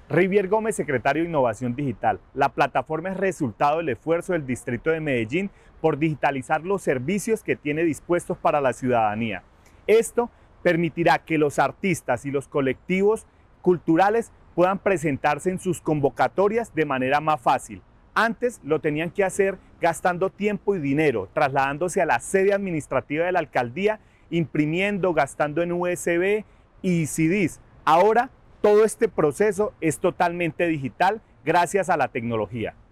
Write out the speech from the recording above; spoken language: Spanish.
Rivier Gómez, secretario de Innovación Digital. La plataforma es resultado del esfuerzo del Distrito de Medellín por digitalizar los servicios que tiene dispuestos para la ciudadanía. Esto permitirá que los artistas y los colectivos culturales puedan presentarse en sus convocatorias de manera más fácil. Antes lo tenían que hacer gastando tiempo y dinero, trasladándose a la sede administrativa de la alcaldía, imprimiendo, gastando en USB y CDs. Ahora todo este proceso es totalmente digital gracias a la tecnología.